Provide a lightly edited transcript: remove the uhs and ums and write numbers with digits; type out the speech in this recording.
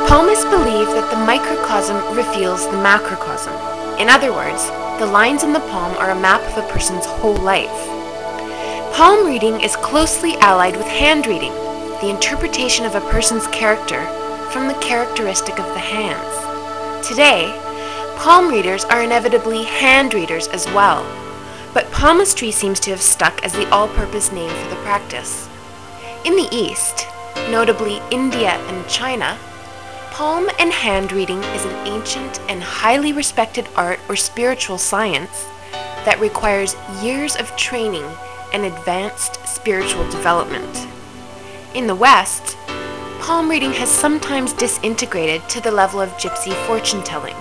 Palmists believe that the microcosm reveals the macrocosm. In other words, the lines in the palm are a map of a person's whole life. Palm reading is closely allied with hand reading, the interpretation of a person's character from the characteristic of the hands. Today, palm readers are inevitably hand readers as well, but palmistry seems to have stuck as the all-purpose name for the practice. In the East, notably India and China, palm and hand reading is an ancient and highly respected art or spiritual science that requires years of training and advanced spiritual development. In the West, palm reading has sometimes disintegrated to the level of gypsy fortune-telling.